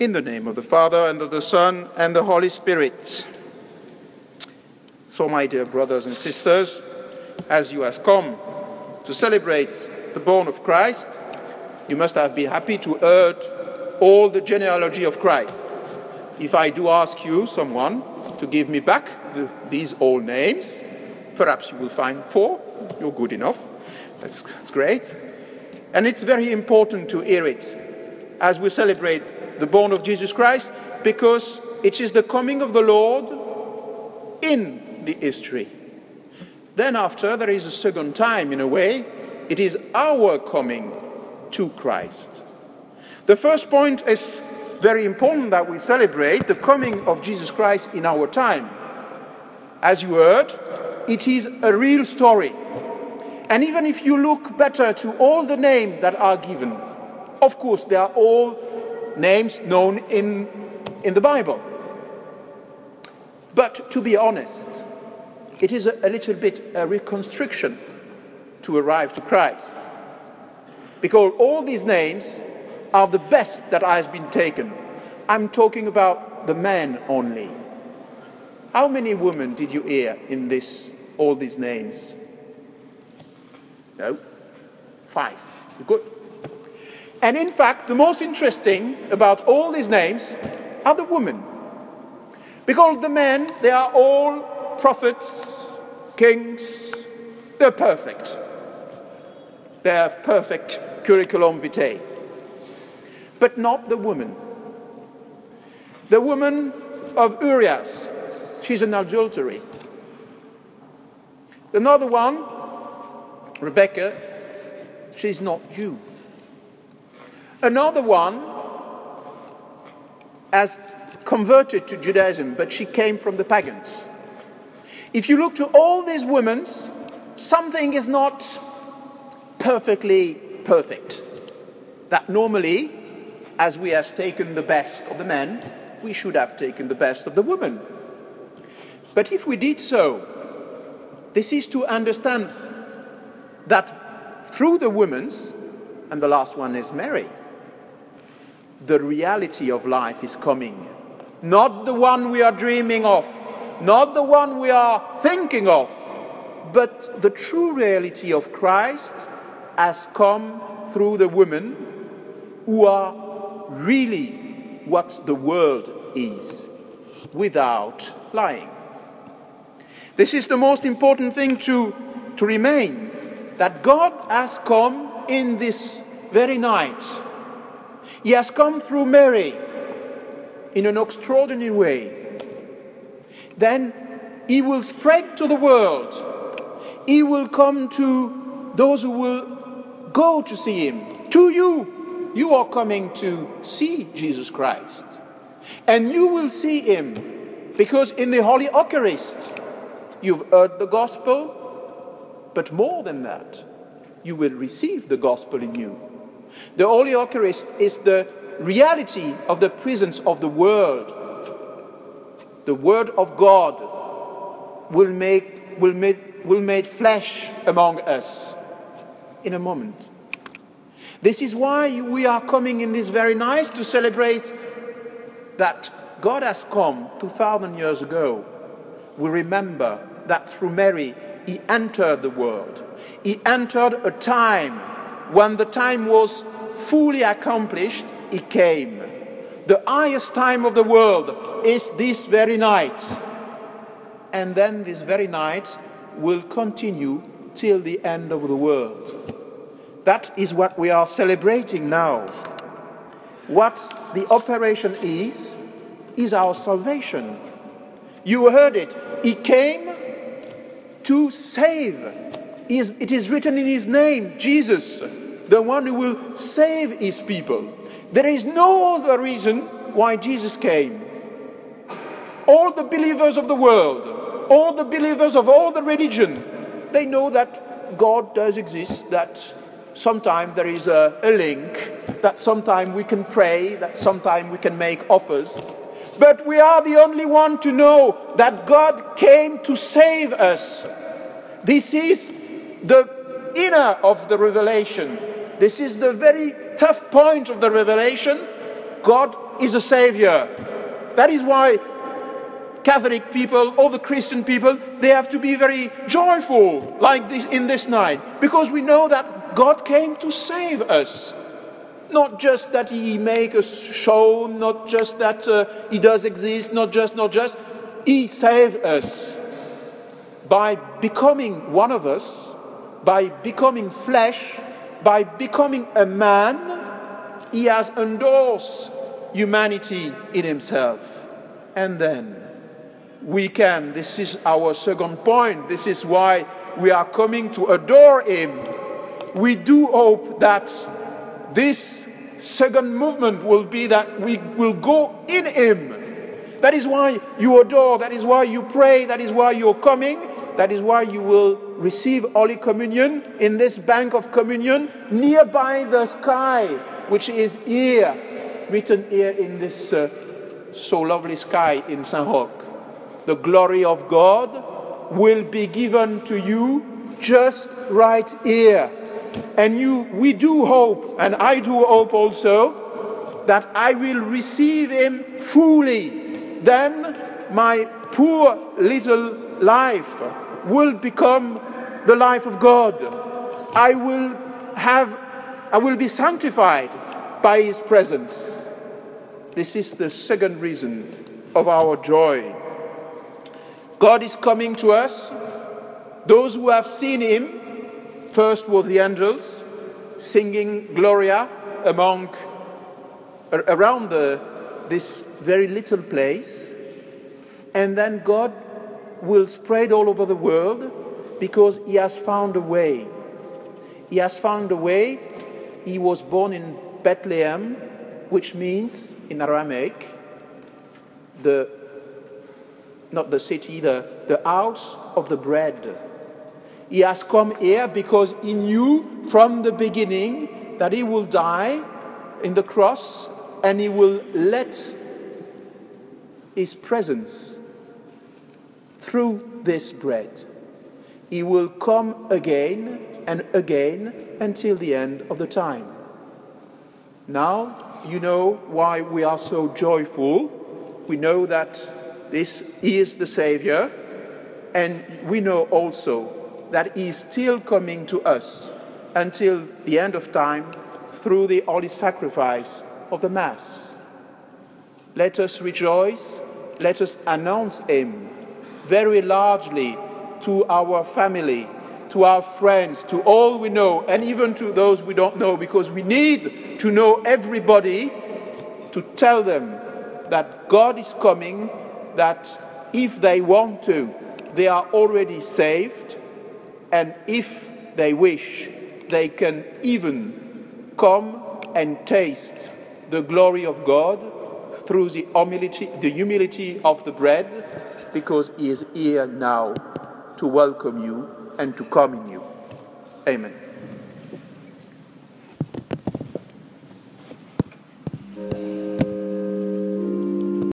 In the name of the Father, and of the Son, and the Holy Spirit. So, my dear brothers and sisters, as you have come to celebrate the born of Christ, you must have been happy to hear all the genealogy of Christ. If I do ask you, someone, to give me back these old names, perhaps you will find 4. You're good enough. That's great. And it's very important to hear it as we celebrate the born of Jesus Christ, because it is the coming of the Lord in the history. Then after, there is a second time, in a way. It is our coming to Christ. The first point is very important, that we celebrate the coming of Jesus Christ in our time. As you heard, it is a real story. And even if you look better to all the names that are given, of course, they are all names known in the Bible. But to be honest, it is a little bit a reconstruction to arrive to Christ. Because all these names are the best that has been taken. I'm talking about the men only. How many women did you hear in all these names? No? 5. You're good. And in fact, the most interesting about all these names are the women. Because the men, they are all prophets, kings, they're perfect. They have perfect curriculum vitae. But not the woman. The woman of Urias, she's an adultery. Another one, Rebecca, she's not Jew. Another one has converted to Judaism, but she came from the pagans. If you look to all these women, something is not perfectly perfect. That normally, as we have taken the best of the men, we should have taken the best of the women. But if we did so, this is to understand that through the women's, and the last one is Mary, the reality of life is coming. Not the one we are dreaming of, not the one we are thinking of, but the true reality of Christ has come through the women who are really what the world is, without lying. This is the most important thing to remain, that God has come in this very night. He has come through Mary in an extraordinary way. Then he will spread to the world. He will come to those who will go to see him. To you, you are coming to see Jesus Christ. And you will see him because in the Holy Eucharist, you've heard the gospel, but more than that, you will receive the gospel in you. The Holy Eucharist is the reality of the presence of the Word. The Word of God will made flesh among us in a moment. This is why we are coming in this very night to celebrate that God has come 2,000 years ago. We remember that through Mary, he entered the world. He entered a time when the time was fully accomplished. He came. The highest time of the world is this very night. And then this very night will continue till the end of the world. That is what we are celebrating now. What the operation is our salvation. You heard it. He came to save. It is written in his name, Jesus, the one who will save his people. There is no other reason why Jesus came. All the believers of the world, all the believers of all the religion, they know that God does exist, that sometimes there is a link, that sometimes we can pray, that sometimes we can make offers. But we are the only one to know that God came to save us. This is the inner of the revelation. This is the very tough point of the revelation, God is a Savior. That is why Catholic people, all the Christian people, they have to be very joyful like this in this night, because we know that God came to save us. Not just that He make us show, not just that He does exist, not just. He saved us by becoming one of us, by becoming flesh, by becoming a man. He has endorsed humanity in Himself. And then we can, this is our second point, this is why we are coming to adore Him. We do hope that this second movement will be that we will go in Him. That is why you adore, that is why you pray, that is why you're coming, that is why you will receive Holy Communion in this bank of communion nearby the sky, which is here, written here in this so lovely sky in Saint-Roch. The glory of God will be given to you just right here. And we do hope, and I do hope also, that I will receive Him fully. Then my poor little life will become the life of God. I will be sanctified by His presence. This is the second reason of our joy. God is coming to us. Those who have seen Him, first were the angels singing Gloria around this very little place, and then God will spread all over the world because He has found a way. He has found a way. He was born in Bethlehem, which means in Aramaic, not the city, the house of the bread. He has come here because He knew from the beginning that He will die in the cross, and He will let His presence through this bread. He will come again and again until the end of the time. Now you know why we are so joyful. We know that this is the Savior, and we know also that He is still coming to us until the end of time through the holy sacrifice of the Mass. Let us rejoice, let us announce Him very largely to our family, to our friends, to all we know, and even to those we don't know, because we need to know everybody to tell them that God is coming, that if they want to, they are already saved, and if they wish, they can even come and taste the glory of God through the humility of the bread, because He is here now to welcome you and to come in you. Amen.